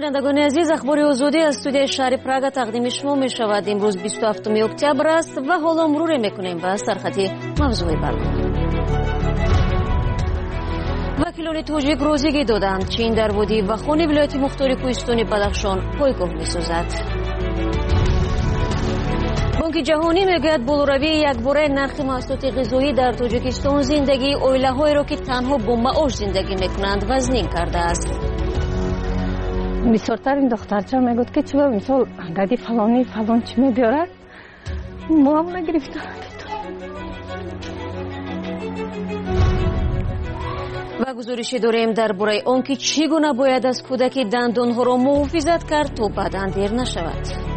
شنوندگان عزیز، اخبار آزادی از استودیوی شهر پراگ تقدیم شما می شود. امروز 27 اکتبر است و حالا مرور میکنیم به سرخط موضوع برنامه. وکیلان توجیک روزیگی دادند چین در وادی و خان ولایت مختار کوهستان بدخشان پایگاه می‌سازد. بانک جهانی میگوید بالوروی یکباره نرخ محصولات غذایی در تاجیکستان زندگی اویله‌هایی را که تنها با معاش زندگی میکنند وزنین کرده است. بسیارتر این دخترچه میگوید که چرا مثال دادی فلانی فلان چی میبیارد معامله گرفتن. و گزارشی داریم درباره آنکه چگونه باید از کودک دندانها را محافظت کرد تا بدن دیر نشود.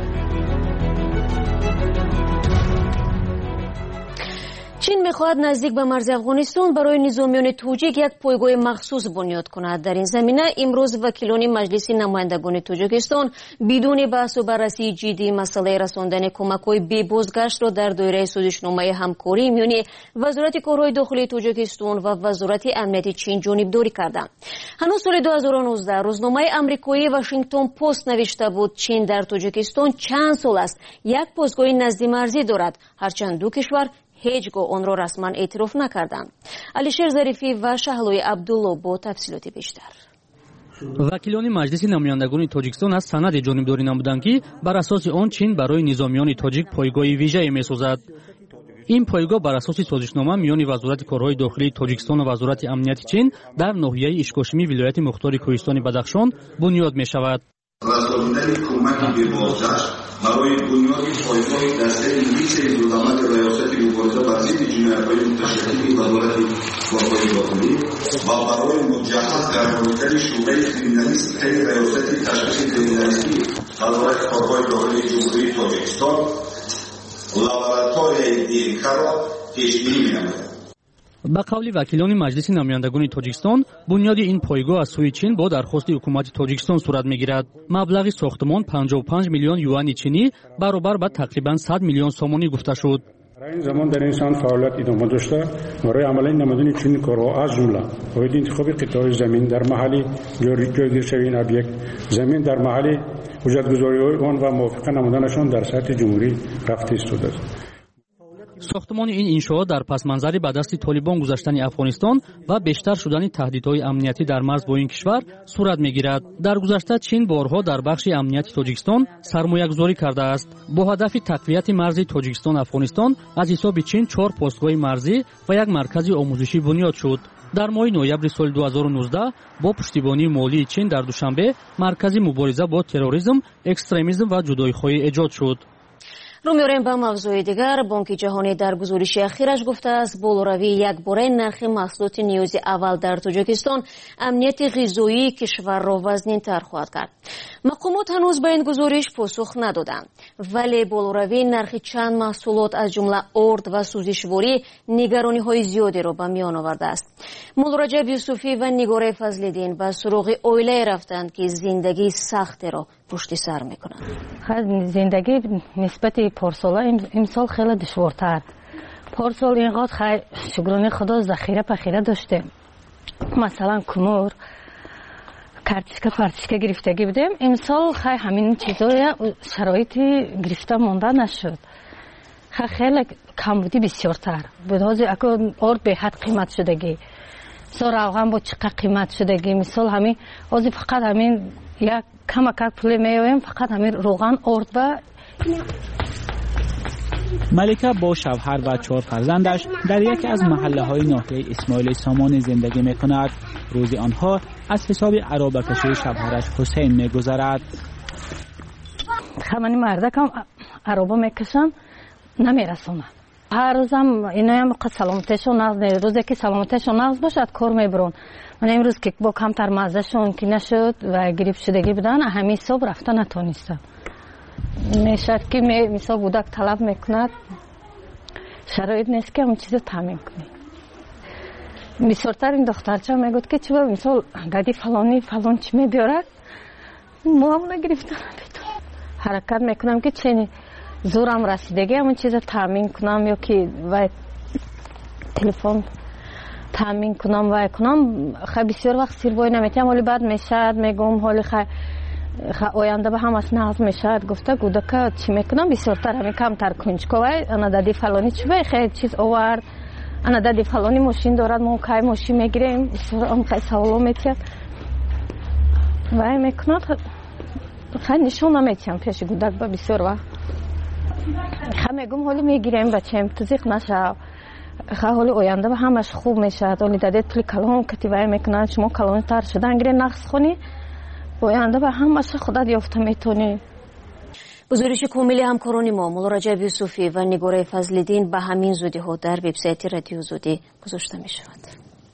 چین میخواهد نزدیک به مرز افغانستان برای نظامیان توجیک یک پایگاه مخصوص بنیاد کند. در این زمینه امروز وکیلان مجلس نمایندگان تاجیکستان بدون بحث و بررسی جدی مسئله رساندن کمک‌های بی بازگشت را در دایره سازشنامه همکاری میان وزارت کارهای داخلی تاجیکستان و وزارت امنیت چین جانبداری کردند. هنوز سال 2019 روزنامه آمریکایی واشنگتن پست نوشته بود چین در تاجیکستان چند سال است یک پایگاه نزد مرزی دارد، هرچند دو کشور هیچگاه آن را رسما اعتراف نکردند. علیشیر ظریفی و شهلوی عبدالله با تفصیلات بیشتر. وکیلان مجلس نمایندگان تاجیکستان از سند جانبداری نمودند که بر اساس آن چین برای نظامیان تاجیک پایگاه ویژه‌ای می‌سازد. این پایگاه بر اساس سازشنامه میان وزارت کارهای داخلی تاجیکستان و وزارت امنیت چین در ناحیه اشکاشمی ولایت مختار کوهستان بدخشان بنیاد می‌شود. رساندن کمک به بازگشت برای بنیاد پایگاه دسته انگلیس دولت ریاست مبارزه بر ضد جنایت‌های متشکل وزارت کارهای داخلی و برای مجهز گردانیدن شعبه کریمینالیستی ریاست تشخیص کریمینالیستی وزارت کارهای داخلی جمهوری تاجیکستان لابراتوری دیرکه را پیش‌بینی می‌نماید. به قول وکیلان مجلس نمایندگان تاجیکستان بنیاد این پایگاه از سوی چین با درخواست حکومت تاجیکستان صورت میگیرد. مبلغ ساختمان 55 میلیون یوان چینی برابر به تقریبا 100 میلیون سومانی گفته شد. در این زمان در این سان فعالیت ادامه داشته برای عملی نمودن چنین کارها از جمله باید انتخاب قطعه زمین در محلی جایگیر شوی این ابیکت زمین در محلی بودجه‌گذاری آن و موافقه نمودنشان در سطح جمهوری رفته ایستاده است. ساختمان این انشاءات در پس منظری به دست طالبان گذشتن افغانستان و بیشتر شدن تهدیدهای امنیتی در مرز با این کشور صورت میگیرد. در گذشته چین بارها در بخش امنیتی تاجیکستان سرمایه‌گذاری کرده است. با هدف تقویت مرز تاجیکستان افغانستان از حساب چین 4 پستگاه مرزی و یک مرکز آموزشی بنیاد شد. در ماه نوامبر سال 2019 با پشتیبانی مالی چین در دوشنبه مرکز مبارزه با تروریسم، اکستریمیسم و جدایی‌خواهی ایجاد شد. رو میاریم به موضوع دیگر. بانک جهانی در گزارش اخیرش گفته است بالوروی یکباره نرخ محصولات نیازی اول در تاجیکستان امنیت غذایی کشور را وزنین‌تر خواهد کرد. مقامات هنوز به این گزارش پاسخ ندادند، ولی بالوروی نرخ چند محصولات از جمله ارد و سوزشواری نگرانی‌های زیادی را به میان آورده است. مولرجب یوسفی و نگاره فضل‌الدین به سراغ اویله رفتند که زندگی سخت را پشت سر میکنند. زندگی نسبت پارسال امسال خیلی دشوارتر. پارسال اینقدر خیلی شکرانه خدا ذخیره پخیره داشته. مثلا کمور کارتشکا گرفتگی بودیم. امسال خیلی همین چیزای شرایطی گرفته مونده نشد. خیلی کمبودی بسیارتر. بدازی اکو ارد به حد قیمت شدگی. سر روغن با چقدر قیمت شدگی. مثال همین آزی فقط همین یک کمک پول میویم فقط همین روغن ارد و ملکه با شوهر و 4 فرزندش در یکی از محله‌های ناحیه اسماعیل سامان زندگی می‌کند. روزی آنها از حساب عرابه‌کشی شوهرش حسین می‌گذرد. همین مردکم عرابه می‌کشن نمی‌رسونن. هر روزم اینا هم قد سلامتشون نقض روزی که سلامتشون نقض باشد کار میبرون. من امروز که با کمتر مزهشون که نشد و گریپ شدگی بودن همین صبح رفته نتونستم. میشد که مثال بودک طلب میکند شرایط نیست که همون چیز تامین کنی. بسیارتر این دخترچه میگود که چرا مثال دادی فلانی فلان چی میبیارد معامله گرفتن حرکت میکنم که چنین زورم رسیدگی همون چیز تامین کنم یا که و تلفن تامین کنم و کنم خیلی بسیار وقت سیر بای نمیتونم ولی بعد میشد میگم حالی خیلی آینده به همش نقض میشد. گفته کودک چی میکنم بسیارتر همین کمتر کنجکاوی انا دادی فلانی چی به خیلی چیز آورد انا دادی فلانی ماشین دارد ما کی ماشین میگیریم بسیار ام خیلی سوالا میکرد و میکند خیلی نشون نمیتیم پیش کودک با بسیار وقت خیلی میگم حالی میگیریم بچه تزیق نشه حالی آینده به همش خوب میشد حالی دادی تلی کلام کتیبه میکنند شما کلامی تر شدن گیری نقص خونی آینده به همش خودت یافته میتونی. گزارش کامل همکاران ما مولا رجب یوسفی و نگاره فضل‌الدین به همین زودی ها در وبسایت رادیو زودی گذاشته می شود.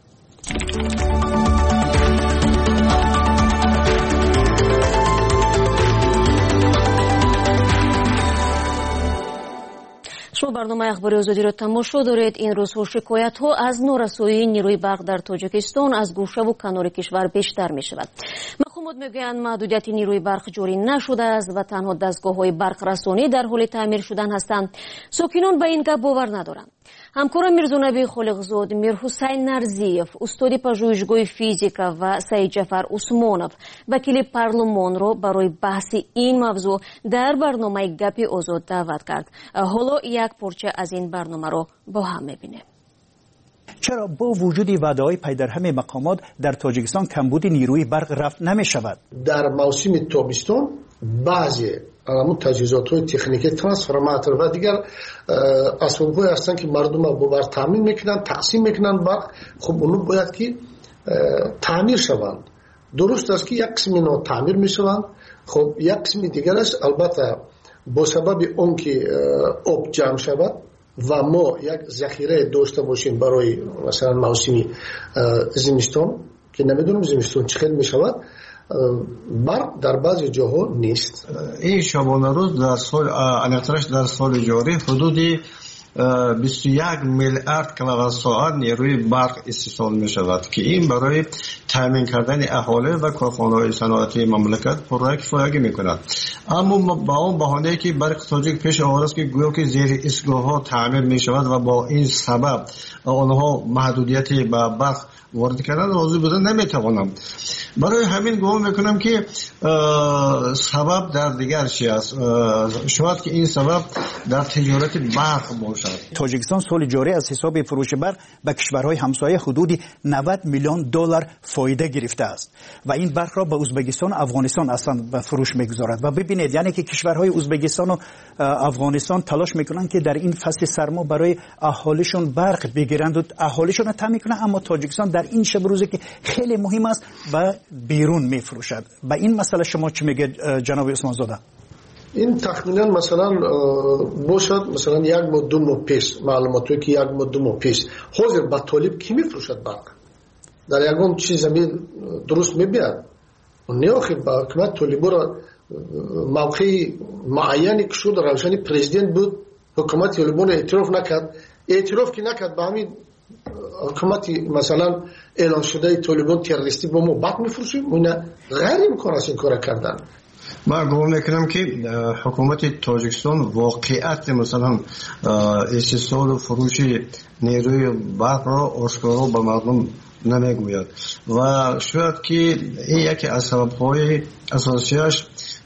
شما برنامه اخباری آزادی را تماشا دارید. این روزها شکایت ها از نارسایی نیروی برق در تاجیکستان از گوشه و کنار کشور بیشتر می شود. مقامات میگویند محدودیت نیروی برق جاری نشده است و تنها دستگاه های برق رسانی در حال تعمیر شدن هستند. ساکنان به این گپ باور ندارند. همکارم میرزونبی خالقزاد، میرحسین نرزیف، استاد پژوهشگاه فیزیکا و سعید جعفر عثمانов وکیل پارلمان را برای بحث این موضوع در برنامه گپ آزاد دعوت کرد. حالا یک پارچه از این برنامه را با هم میبینیم. چرا با وجود وعده‌های پی در هم مقامات در تاجیکستان کمبود نیروی برق رفع نمی‌شود؟ در موسم تابستان بعضی تجهیزات‌های تکنیکی ترانسفورماتور و دیگر اسباب‌هایی هستند که مردم با برق تامین میکنند، تقسیم میکنند برق. خب اونو باید که تعمیر شوند. درست است که یک قسم اینا تعمیر میشوند. خب یک قسم دیگرش البته با سبب اون که آب جمع شود و ما یک ذخیره داشته باشیم برای مثلا موسم زمستان که نمیدونم زمستان چقدر میشود، برق در بعضی جاها نیست. این شبانه روز در سال الکترش در سال جاری حدود 21 میلیارد کیلووات ساعت نیروی برق استفاده می شود که این برای تامین کردن اهالی و کارخانه‌های صنعتی مملکت پررای کفایت می کند. اما با اون بهانه‌ای که برق تاجیک پیش آورده است که گویا که زیر ایستگاه‌ها تعمیر می شود و با این سبب آنها محدودیتی به برق وارد کردن راضی بودن نمیتوانم. برای همین گمان میکنم که سبب در دیگر چی است. شاید که این سبب در تجارت برق باشد. تاجیکستان سال جاری از حساب فروش برق به کشورهای همسایه حدود 90 میلیون دلار فایده گرفته است و این برق را به ازبکستان و افغانستان اصلا به فروش میگذارد. و ببینید یعنی که کشورهای ازبکستان و افغانستان تلاش میکنند که در این فصل سرما برای اهالیشون برق بگیرند و اهالیشون را تامین کنند، اما تاجیکستان در این شب روزی که خیلی مهم است به بیرون میفروشد. به این مسئله شما چی میگه جناب عثمان زاده؟ این تخمینا مثلا باشد مثلا یک ماه دو ماه پیش معلوماتی که یک ماه دو ماه پیش حاضر به طالب کی میفروشد برق در یگان چیز زمین درست میبیاد و نیاخی با حکومت طالبا را موقع معینی که شد روشنی پرزیدنت بود حکومت طالبا را اعتراف که نکرد به همین حکومت مثلا اعلان شده طالبان تروریستی با ما بعد میفروشیم اینا غیر امکان است این کار کردن. من گمان میکنم که حکومت تاجیکستان واقعیت مثلا استحصال و فروش نیروی برق را آشکارا به مردم نمیگوید و شاید که این یکی از سبب‌های اساسیش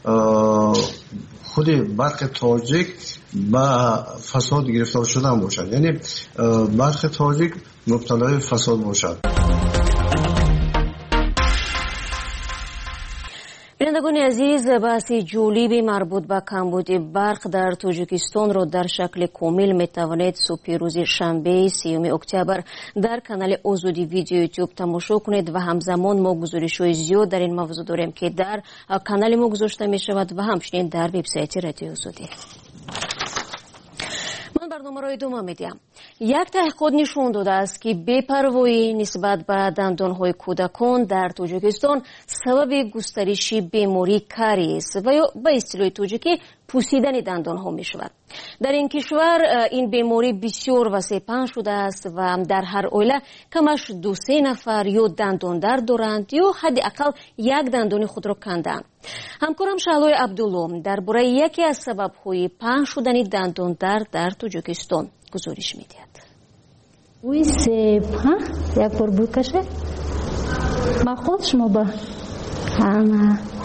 خود برق تاجیک با فساد گرفتار شدن باشد، یعنی برق تاجیک مبتلای فساد باشد. بینندگان عزیز، بحث جالب مربوط به کمبود برق در تاجیکستان را در شکل کامل می توانید صبح روز شنبه 30 اکتبر در کانال آزادی ویدیو یوتیوب تماشا کنید و همزمان ما گزارش‌های زیاد در این موضوع داریم که در کانال ما گذاشته می شود و همچنین در وبسایت رادیو آزادی. من برنامه را ادامه میدیم. یک تحقیقات نشان داده است که بی‌پروایی نسبت به دندانهای کودکان در تاجیکستان سبب گسترش بیماری کاریس و یا به اصطلاح تاجیکی پوسیدن دندانها می شود. در این کشور این بیماری بسیار وسیع شده است و در هر عائله کمش 2-3 نفر یا دنداندرد دارند یا حداقل یک دندان خود را کندند. همکارم شهلای عبدالله درباره یکی از سبب‌های پهن شدن دنداندرد در تاجیکستان گزارش می‌دهد. وی سیب یک بار بکشه ما خود شما با همه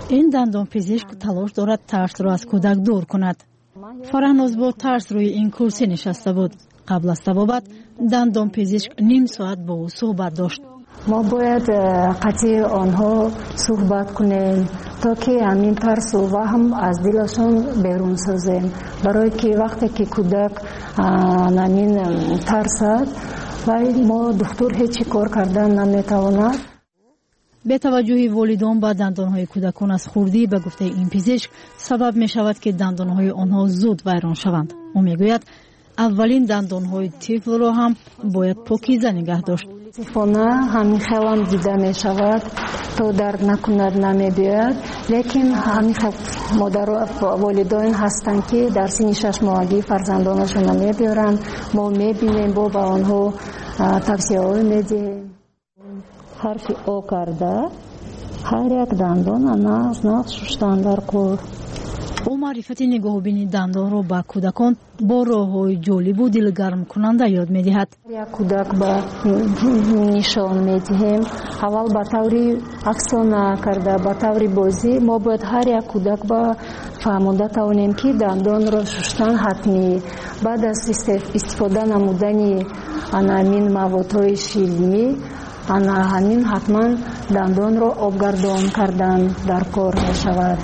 این دندانپزشک تلاش دارد ترس را از کودک دور کند. فرهناز با ترس روی این کرسی نشسته بود. قبل از طبابت دندانپزشک نیم ساعت با او صحبت داشت. ما باید قطعی آنها صحبت کنیم تا که همین ترس و وهم از دلشون بیرون سازیم، برای که وقتی که کودک همین ترسد و ما دکتر هیچ کار کردن نمیتواند. به توجه والدان به دندانهای کودکان از خوردی به گفته این پزشک سبب می شود که دندانهای آنها زود ویران شوند. او میگوید اولین دندانهای طفل را هم باید پاکیزه نگه داشت. فونه همین خیلی دیده می شود تا درد نکند نمی بیاد، لیکن همین مادر و والدین هستند که در سن 6 ماهگی فرزندانشون نمی بیارند. ما می بینیم با به آنها توصیه های می دهیم. حرف او کرده هر یک دندان ناز شستن در کور. او معرفت نگاه بینی دندان را به کودکان با راه‌های جالب و دلگرم کننده یاد می‌دهد. یک کودک به نشان می‌دهیم، اول به طوری افسانه کرده، به طوری بازی. ما باید هر یک کودک به فهمانده توانیم که دندان را شستن حتمی. بعد از استفاده نمودن همین موادهای شیرینی همین حتما دندان را آبگردان کردن در کار می‌شود.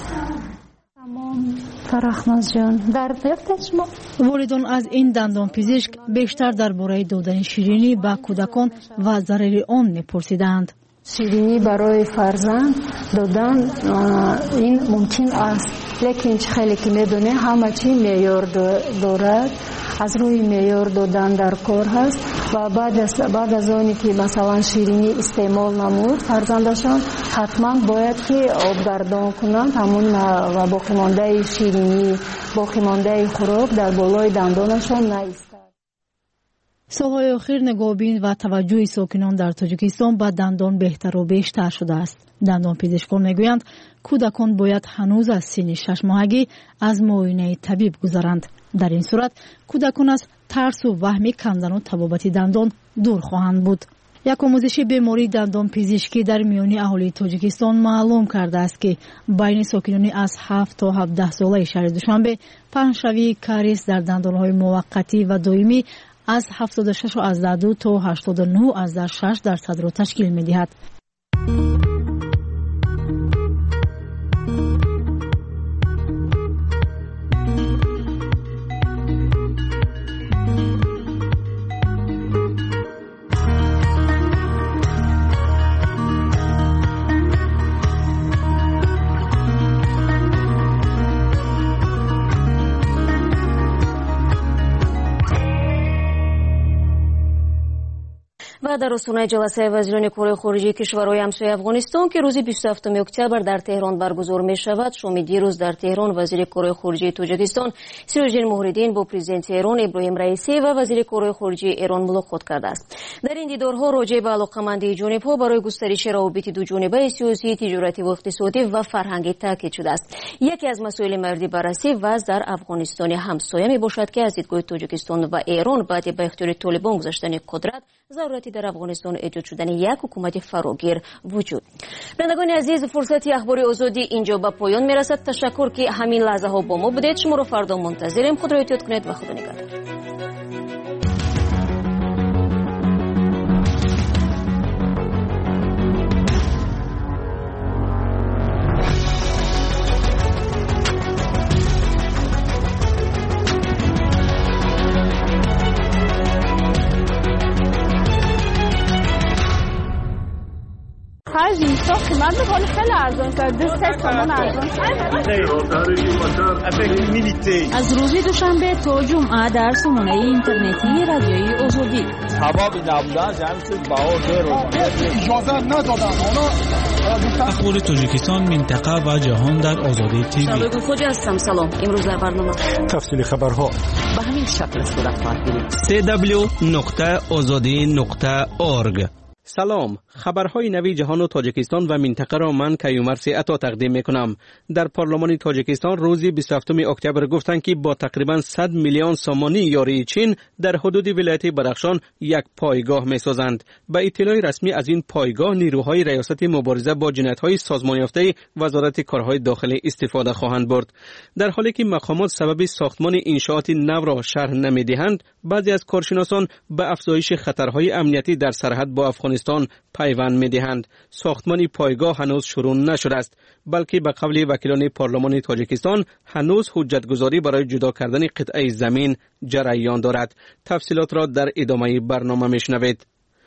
فرخناز جان در شما والدان از این دندانپزشک بیشتر درباره دادن شیرینی به کودکان و ضرر آن می‌پرسیدند. شیرینی برای فرزند دادن این ممکن است، لیکن خیلی که میدونه همه چی معیار دارد. از روی معیار دادن در کار هست و بعد از آنی که مثلا شیرینی استعمال نمود فرزندشان حتما باید که آبگردان کنند همون و باقی مانده شیرینی باقی مانده خوراک در بالای دندانشان نایستد. سالهای اخیر نگاهبین و توجه ساکنان در تاجیکستان به دندان بهتر و بیشتر شده است. دندانپزشکان میگویند کودکان باید هنوز از سن 6 ماهگی از معاینه طبیب گذرند. در این صورت کودکان از ترس و وهم کندن و طبابت دندان دور خواهند بود. یک آموزش بیماری دندان پزشکی در میان اهالی تاجیکستان معلوم کرده است که بین ساکنان از 7 تا 17 ساله شهر دوشنبه پهنشوی کاریس در دندانهای موقتی و دائمی از 76.2 تا 89.6% را تشکیل می‌دهد. و در آستانه جلسه وزیران کره خارجه کشورهای همسایه افغانستان که روز 27 اکتبر در تهران برگزار می شود، شام دیروز در تهران وزیر کره خارجه تاجیکستان سیروژین موهریدین با پرزیدنت ایران ابراهیم رئیسی و وزیر کره خارجه ایران ملاقات کرده است. در این دیدارها راجع به علاقه‌مندی جانب‌ها برای گسترش روابط دو جانبه سیاسی، تجارتی و اقتصادی و فرهنگی تاکید شده است. یکی از مسائل مورد بررسی وضع در افغانستان همسایه می باشد که از دیدگاه تاجیکستان و ایران بعد به اختیار طالبان گذاشتن قدرت ضرورتی در افغانستان ایجاد شدن یک حکومت فراگیر وجود. بینندگان عزیز، فرصت اخبار آزادی اینجا به پایان میرسد. تشکر که همین لحظه ها با ما بودید. شما رو فردا منتظریم. خود را احتیاط کنید و خدا نگهدار. اینجا قیمت بکنه خیلی ارزان کرد. 2 تومان ارزان از روز دوشنبه تا جمعه در سامانه اینترنتی رادیوی آزادی. اجازه ندادن اخبار تاجیکستان، منطقه و جهان در آزادی تیوی. شبکه خوجه هستم. سلام. امروز در برنامه تفصیل خبرها به همین شکل صورت خواهد گرفت. www.azadi.org سلام، خبرهای نوی جهان و تاجیکستان و منطقه را من کیومرث عطا تقدیم میکنم. در پارلمان تاجیکستان روز 27 اکتبر گفتند که با تقریبا 100 میلیون سامانی یاری چین در حدود ولایت بدخشان یک پایگاه میسازند. با اطلاع رسمی از این پایگاه نیروهای ریاست مبارزه با جنایت‌های سازمان یافته وزارت کارهای داخلی استفاده خواهند برد. در حالی که مقامات سبب ساختمان انشاءات نو را شرح نمیدهند، بعضی از کارشناسان به افزایش خطرهای امنیتی در سرحد با افغانستان پیوند می‌دهند. ساختمان پایگاه هنوز شروع نشده است، بلکه به قول وکیلان پارلمان تاجیکستان هنوز حجتگذاری برای جدا کردن قطعه زمین جریان دارد. تفصیلات را در ادامه برنامه میشنوید.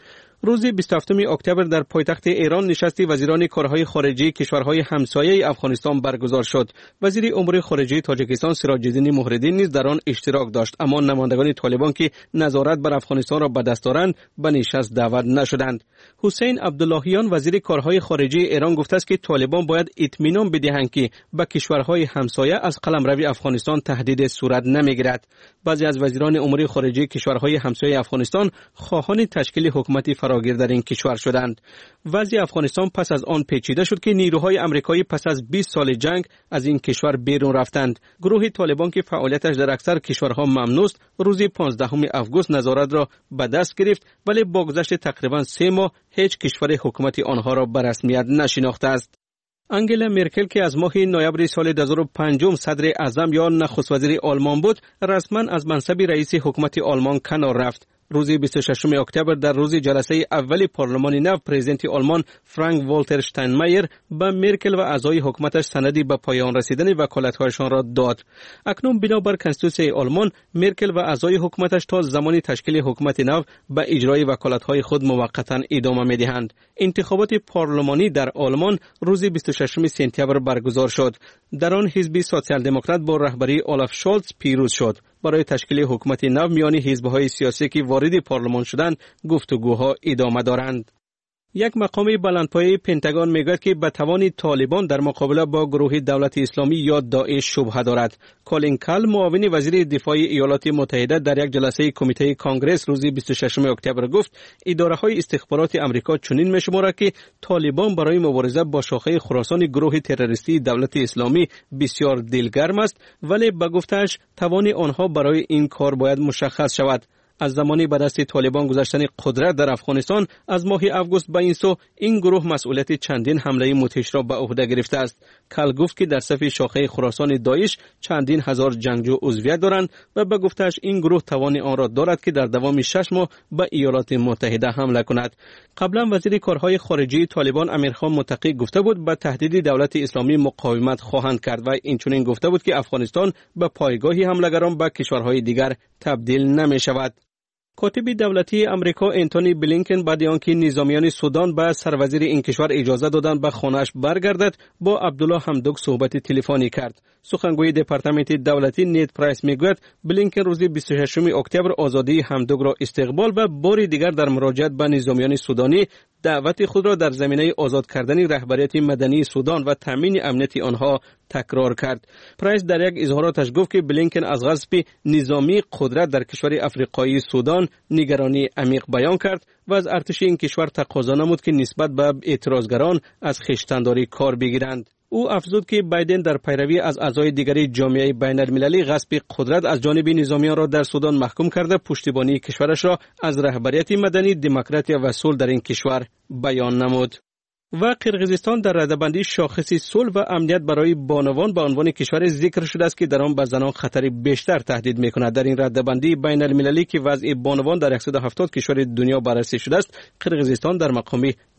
روز 27 اکتبر در پایتخت ایران نشست وزیران کارهای خارجه کشورهای همسایه افغانستان برگزار شد. وزیر امور خارجه تاجیکستان سراج الدین محردین نیز در آن اشتراک داشت، اما نمایندگان طالبان که نظارت بر افغانستان را به دست دارند به نشست دعوت نشدند. حسین عبداللهیان وزیر کارهای خارجه ایران گفته است که طالبان باید اطمینان بدهند که به کشورهای همسایه از قلمرو افغانستان تهدید صورت نمیگیرد. بعضی از وزیران امور خارجه کشورهای همسایه افغانستان خواهان تشکیل حکومت فراگیر در این کشور شدند. وضع افغانستان پس از آن پیچیده شد که نیروهای آمریکایی پس از 20 سال جنگ از این کشور بیرون رفتند. گروه طالبان که فعالیتش در اکثر کشورها ممنوع است، روز 15 آگوست نظارت را به دست گرفت، ولی با گذشت تقریبا 3 ماه هیچ کشور حکومت آنها را به رسمیت نشناخته است. انگلا مرکل که از ماه نوامبر سال 2005 صدر اعظم یا نخست وزیر آلمان بود، رسما از منصب رئیس حکومت آلمان کنار رفت. روز 26 اکتبر در روز جلسه اول پارلمان نو، پرزیدنت آلمان فرانک والتر شتاینمایر به مرکل و اعضای حکومتش سندی به پایان رسیدن وکالت‌هایشان را داد. اکنون بنابر کنستیتوسیون آلمان، مرکل و اعضای حکومتش تا زمان تشکیل حکومت نو به اجرای وکالت‌های خود موقتا ادامه می‌دهند. انتخابات پارلمانی در آلمان روز 26 سپتامبر برگزار شد. در آن حزب سوسیال دموکرات با رهبری اولاف شولز پیروز شد. برای تشکیل حکومت نو میان حزب‌های سیاسی که وارد پارلمان شدند گفتگوها ادامه دارند. یک مقام بلندپایه پنتاگون میگوید که به توان طالبان در مقابله با گروه دولت اسلامی یا داعش شبهه دارد. کالین کال معاون وزیر دفاع ایالات متحده در یک جلسه کمیته کانگرس روز 26 اکتبر گفت اداره‌های استخبارات آمریکا چنین می‌شمارند که طالبان برای مبارزه با شاخه خراسان گروه تروریستی دولت اسلامی بسیار دلگرم است، ولی به گفته‌اش توان آنها برای این کار باید مشخص شود. از زمانی به دست طالبان گذاشتن قدرت در افغانستان از ماه آگوست به این سو، این گروه مسئولیت چندین حمله مدهش را به عهده گرفته است. کل گفت که در صف شاخه خراسان داعش چندین هزار جنگجو عضویت دارند و به گفته‌اش این گروه توان آن را دارد که در دوام 6 ماه به ایالات متحده حمله کند. قبلا وزیر کارهای خارجه طالبان امیرخان متقی گفته بود به تهدید دولت اسلامی مقاومت خواهند کرد و اینچنین گفته بود که افغانستان به پایگاهی حملگران به کشورهای دیگر تبدیل نمی شود. کاتب دولتی امریکا انتونی بلینکن بعد آنکه نظامیان سودان به سروزیر این کشور اجازه دادند به خانه‌اش برگردد، با عبدالله حمدوک صحبت تلفنی کرد. سخنگوی دپارتمنت دولتی نیت پرایس میگوید بلینکن روز 26 اکتبر آزادی حمدوک را استقبال و بار دیگر در مراجعت به نظامیان سودانی دعوت خود را در زمینه آزاد کردن رهبریت مدنی سودان و تامین امنیت آنها تکرار کرد. پرایس در یک اظهاراتش گفت که بلینکن از غصب نظامی قدرت در کشور افریقایی سودان نگرانی عمیق بیان کرد و از ارتش این کشور تقاضا نمود که نسبت به اعتراضگران از خویشتن‌داری کار بگیرند. او افزود که بایدن در پیروی از اعضای دیگری جامعه بین‌المللی غصب قدرت از جانب نظامیان را در سودان محکوم کرده پشتیبانی کشورش را از رهبریت مدنی، دموکراسی و صلح در این کشور بیان نمود. و قرقیزستان در رده‌بندی شاخص صلح و امنیت برای بانوان به عنوان کشور ذکر شده است که در آن به زنان خطر بیشتر تهدید می‌کند. در این رده‌بندی بین‌المللی که وضع بانوان در 170 کشور دنیا بررسی شده است، قرقیزستان در مقام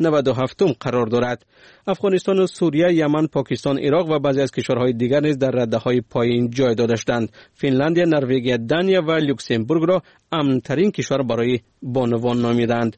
97م قرار دارد. افغانستان و سوریه، یمن، پاکستان، عراق و بعضی از کشورهای دیگر نیز در رده‌های پایین جای داشتند. فنلاند، نروژ، دانیا و لوکزامبورگ را امن‌ترین کشور برای بانوان نامیدند.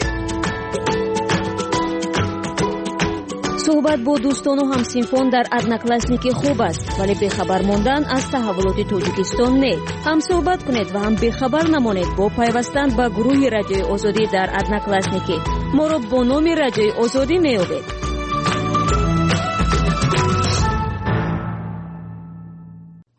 صحبت با دوستان و همسینفان در ادناکلاسنیکی خوب است، ولی بخبر ماندن از تحولات تاجیکستان نه. هم صحبت کنید و هم بخبر نمانید با پیوستن به گروه رادیوی آزادی در ادناکلاسنیکی. ما را با نام رادیوی آزادی می‌یابید.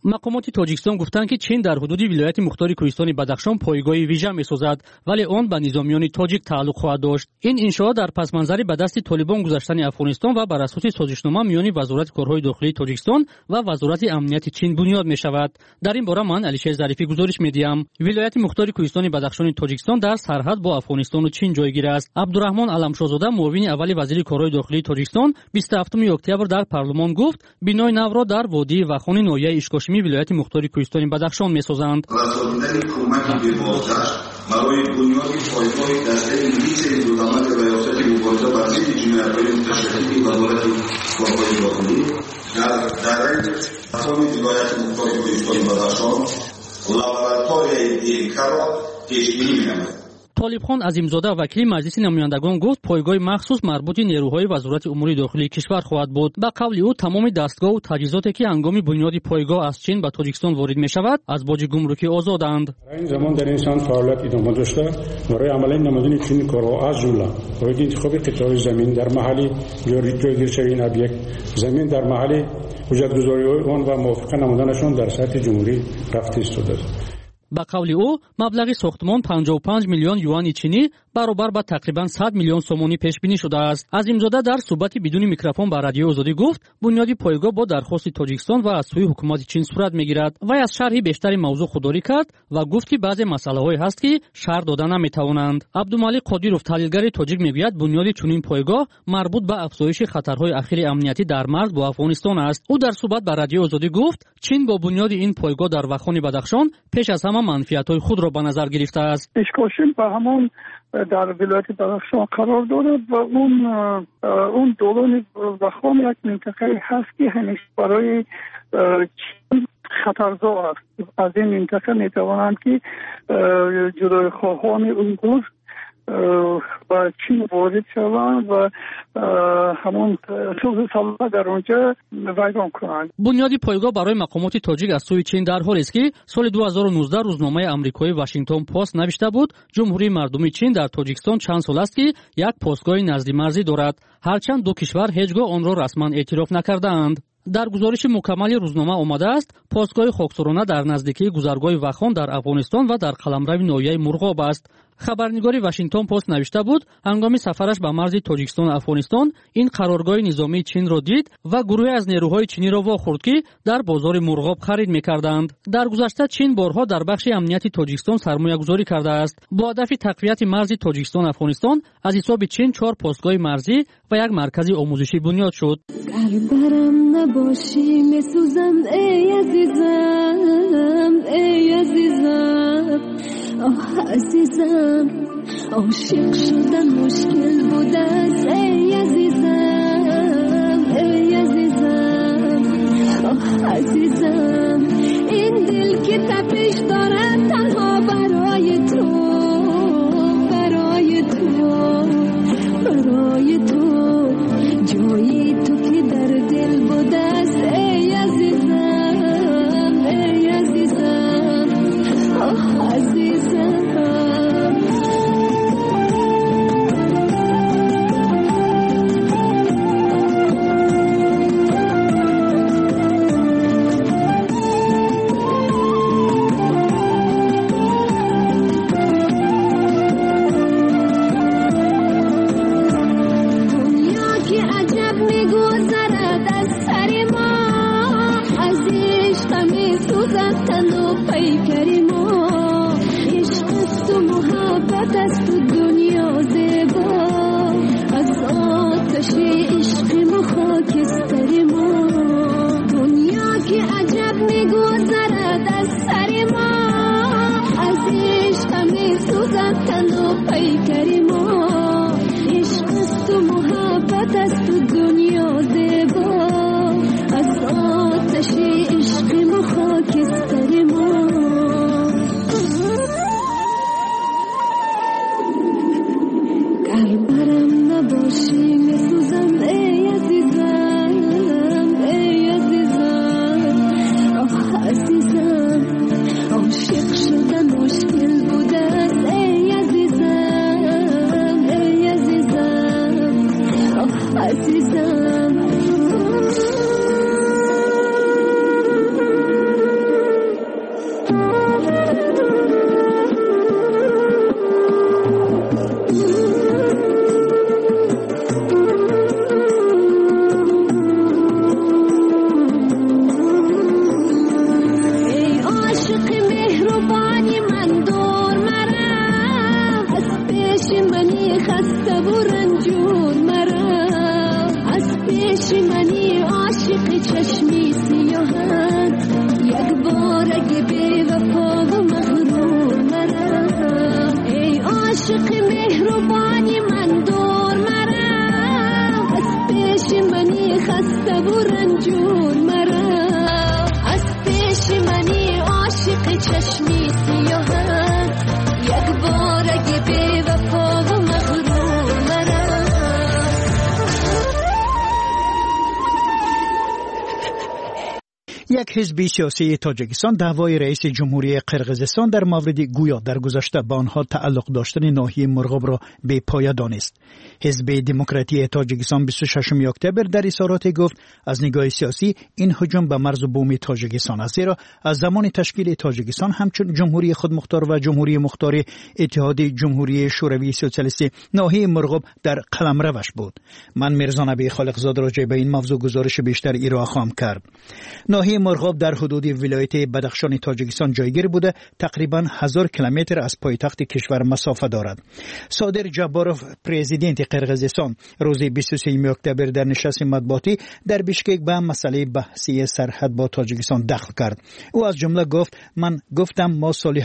مقامات تاجیکستان گفتند که چین در حدود ولایت مختار کوهستان بدخشان پایگاه ویژه می‌سازد ولی آن به نظامیان تاجیک تعلق خواهد داشت. این انشاء در پس منظر به دست طالبان گذاشتن افغانستان و بر اساس سازشنامه میان وزارت کارهای داخلی تاجیکستان و وزارت امنیت چین بنیاد می‌شود. در این باره من علیشیر ظریفی گزارش می‌دهم. ولایت مختار کوهستان بدخشان تاجیکستان در سرحد با افغانستان و چین جایگیر است. عبدالرحمن علمشاهزاده معاون اول وزیر کارهای داخلی تاجیکستان 27 اکتبر در پارلمان گفت بنای نو را در وادی وخان ناحیه اشکاشمی ولایت مختار کوهستان بدخشان می‌سازند. رساندن کمک به بازگشت برای بنیاد پایگاه دسته انگلیس دولت ریاست مبارزه بر ضد جنایت‌های متشدد وزارت کارهای داخلی در مقام ولایت مختار کوهستان بدخشان لابراتوری دیرکه را پیش‌بینی می‌نماید. طالبخان عظیمزاده وکیل مجلس نمایندگان گفت پایگاه مخصوص مربوط نیروهای وزارت امور داخلی کشور خواهد بود. به قول او تمام دستگاه و تجهیزاتی که هنگام بنیاد پایگاه از چین به تاجیکستان وارد می‌شود از باج گمرکی آزادند. این زمان در انسان فعالیت ادامه داشته برای عمل نمودن چین کارها از جمله برای انتخاب قطعه زمین در محل جایگیر شوی ابیکت زمین در محل بنیادگذاری آن و موافقه نمودنشان در سطح جمهوری رفته ایستاده. به قول او مبلغ ساختمان 55 میلیون یوان چینی برابر با تقریبا 100 میلیون سومانی پیش بینی شده است. عظیمزاده در صحبت بدون میکروفون با رادیو آزادی گفت بنیادی پایگاه با درخواست تاجیکستان و از سوی حکومت چین صورت میگیرد. وی از شرح بیشتر موضوع خودداری کرد و گفت که بعضی مسائل هست که شرح دادن نمیتوانند. عبدالمالک قادیروف تحلیلگر تاجیک میگوید بنیاد چنین پایگاه مربوط به افزایش خطرهای اخیر امنیتی در مرز با افغانستان است. او در صحبت با رادیو آزادی گفت چین با بنیاد این پایگاه در وخان بدخشان پیش از همه منفعت‌های خود را به نظر گرفته است. اشکاشم به همان در ولایت بدخشان قرار دارد و اون دولان وخان یک منطقه هست که همیشه برای چین خطرزا است. از این منطقه میتوانند که جدای خواهان اون و چین وارد شوند و همون صلح در اونجا ویران کنند. بنیادی پایگاه برای مقامات تاجیک از سوی چین در حالی است که سال 2019 روزنامه آمریکایی واشنگتن پست نوشته بود جمهوری مردمی چین در تاجیکستان چند سال است که یک پستگاه نزدی مرزی دارد، هرچند دو کشور هیچگاه آن را رسما اعتراف نکرده‌اند. در گزارش مکمل روزنامه آمده است پستگاه خاکسارانه در نزدیکی گذرگاه وخان در افغانستان و در قلمرو ناحیه مرغاب است. خبرنگاری واشنگتن پست نوشته بود هنگام سفرش به مرز تاجیکستان و افغانستان این قرارگاه نظامی چین را دید و گروهی از نیروهای چینی را واخورد که در بازار مرغاب خرید می‌کردند. در گذشته چین بارها در بخش امنیتی تاجیکستان سرمایه‌گذاری کرده است. با هدف تقویت مرز تاجیکستان و افغانستان از حساب چین 4 پستگاه مرزی و یک مرکز آموزشی بنیاد شد. نباشی میسوزم ای عزیزم ای عزیزم آه عزیزم عاشق شدن مشکل بوده است ای عزیزم ای عزیزم آه عزیزم این دل که تپش دارد تنها برای تو برای تو برای تو جایی تو که در دل بوده است ای عزیزم ای عزیزم آه عزیزم حزب سیاسی تاجیکستان دعوای رئیس جمهوری قرقیزستان در مورد گویا در گذشته به آنها تعلق داشتن ناحیه مرغاب را بی پایه دانست. حزب دموکراتی تاجیکستان 26 اکتبر در اظهارات گفت از نگاه سیاسی این هجوم به مرز بومی تاجیکستان است، زیرا از زمان تشکیل تاجیکستان همچون جمهوری خودمختار و جمهوری مختار اتحاد جمهوری شوروی سوسیالیستی ناحیه مرغاب در قلمروش بود. من میرزا نبی خالقزاده راجع به این موضوع گزارش بیشتر ارائه خواهم کرد. ناحیه مرغاب در حدود ولایت بدخشان تاجیکستان جایگیر بوده، تقریبا 1000 کیلومتر از پایتخت کشور مسافت دارد. صادر جباروف پرزیدنت قرقیزستان روز 23 اکتبر در نشست مطبوعاتی در بیشکک به مسئله بحثی سرحد با تاجیکستان دخل کرد. او از جمله گفت من گفتم ما سال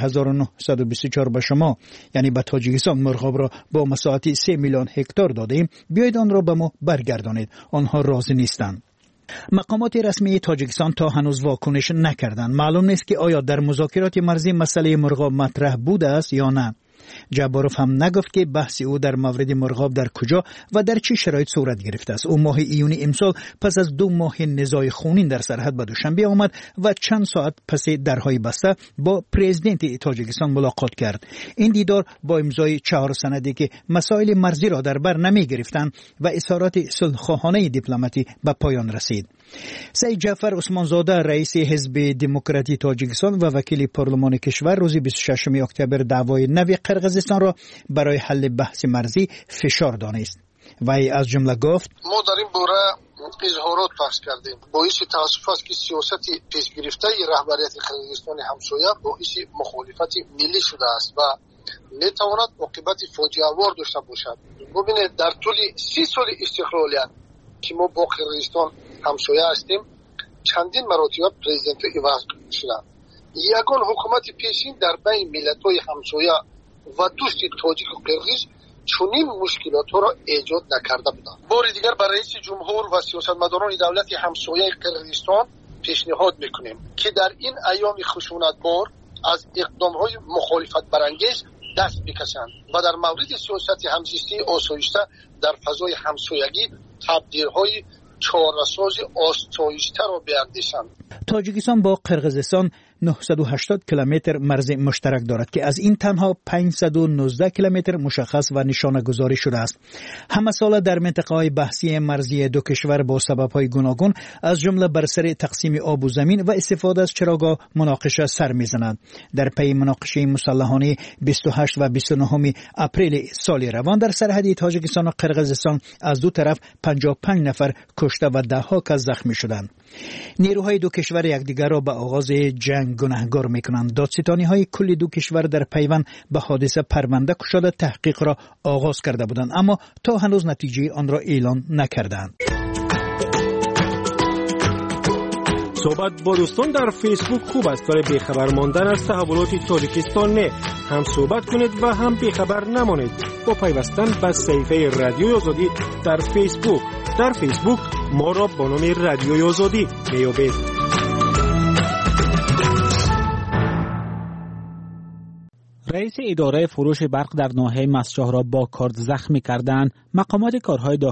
1924 به شما یعنی به تاجیکستان مرغاب را با مساحت 3 میلیون هکتار دادیم، بیایید آن را به ما برگردانید. آنها راضی نیستند. مقامات رسمی تاجیکستان تا هنوز واکنش نکردند. معلوم نیست که آیا در مذاکرات مرزی مسئله مرغاب مطرح بوده است یا نه. جباروف هم نگفت که بحث او در مورد مرغاب در کجا و در چه شرایط صورت گرفته است. او ماه ایون امسال پس از 2 ماه نزاع خونین در سرحد به دوشنبه آمد و چند ساعت پس درهای بسته با پرزیدنت تاجیکستان ملاقات کرد. این دیدار با امضای 4 سندی که مسائل مرزی را در بر نمی گرفتند و اظهارات صلح‌خواهانه دیپلماتی به پایان رسید. سید جعفر عثمانزاده رئیس حزب دموکراتی تاجیکستان و وکیل پارلمان کشور روز 26 اکتبر دعوای نوی قرقیزستان را برای حل بحث مرزی فشار دانست. وی از جمله گفت ما در این باره اظهارات پخش کردیم. باعث تاسف است که سیاست پیش گرفته رهبریت قرقیزستان همسایه باعث مخالفت ملی شده است و میتواند عاقبت فاجعه آور داشته باشد. ببینید در طول 30 سال استقلالیت که ما با قرقیزستان همسایه هستیم چندین مراتب پرزیدنت عوض شدند. یگان حکومت پیشین در بین ملت‌های همسایه و دوست تاجیک و قرقیز چنین مشکلات را ایجاد نکرده بودند. بار دیگر برای رئیس جمهور و سیاستمداران دولت همسایه قرقیزستان پیشنهاد میکنیم که در این ایام خشونتبار از اقدام‌های مخالفت برانگیز دست بکشند و در مورد سیاست همزیستی آسایشته در فضای همسایگی تبدیل‌های چاره‌ساز آسایشته را بیاندیشند. تاجیکستان با قرقیزستان 980 کیلومتر مرز مشترک دارد که از این تنها 519 کیلومتر مشخص و نشانه گذاری شده است. همه ساله در منطقه‌های بحثی مرزی دو کشور با سبب‌های گوناگون از جمله بر سر تقسیم آب و زمین و استفاده از چراگاه مناقشه سر می‌زند. در پی مناقشه مسلحانه 28 و 29 اپریل سال روان در سرحد تاجیکستان و قرقیزستان از دو طرف 55 نفر کشته و ده‌ها کس زخمی شدند. نیروهای دو کشور یکدیگر را به آغاز جنگ گناهکار می‌کنند. دادستانی‌های کل دو کشور در پیوند به حادثه پرونده گشوده تحقیق را آغاز کرده بودند، اما تا هنوز نتیجه آن را اعلان نکردند. صحبت با دوستان در فیسبوک خوب است، برای بیخبر ماندن از تحولات تاجیکستان نه. هم صحبت کنید و هم بیخبر نمانید با پیوستن به صفحه رادیوی آزادی در فیسبوک. در فیسبوک ما را با نام رادیوی آزادی میابید. رئیس اداره فروش برق در ناحیه مسجح را با کارد زخمی کردند. مقامات کارهای